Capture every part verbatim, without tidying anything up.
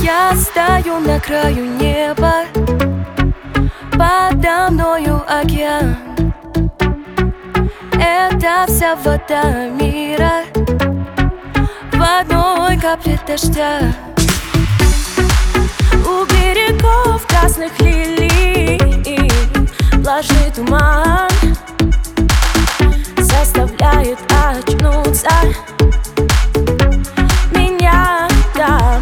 Я стою на краю неба, подо мною океан. Это вся вода мира в одной капле дождя. У берегов красных лилий влажный туман заставляет очнуться меня там.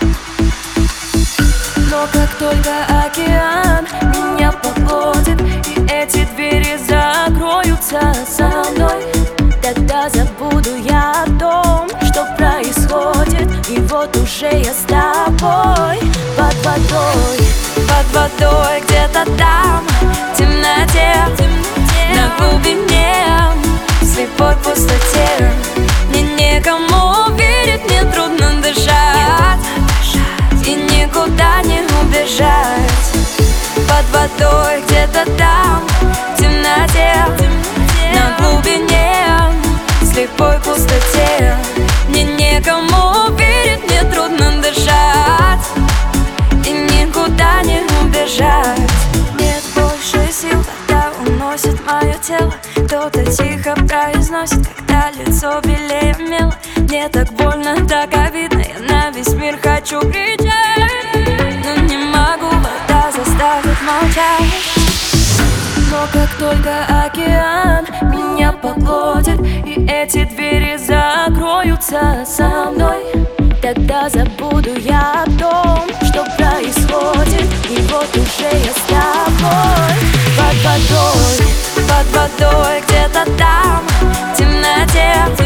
Но как только океан меня поглотит и эти двери закроются со мной, тогда забуду я о том, что происходит. И вот уже я с тобой под водой, под водой где-то там, в темноте, на глубине, в слепой пустоте. Мне некому верить, мне трудно дышать и никуда не убежать. Под водой где-то там, в темноте, на глубине, в слепой пустоте. Мне некому верить, мне трудно дышать и никуда не убежать. Нет больше сил, когда уносит мое тело. Кто-то тихо произносит, когда лицо белее мела. Мне так больно, так обидно, я на весь мир хочу кричать, но не могу, вода заставит молчать. Но как только океан меня поглотит и эти двери закроются со мной, тогда забуду я о том, что происходит. И вот уже я с тобой под водой, под водой где-то там, в темноте,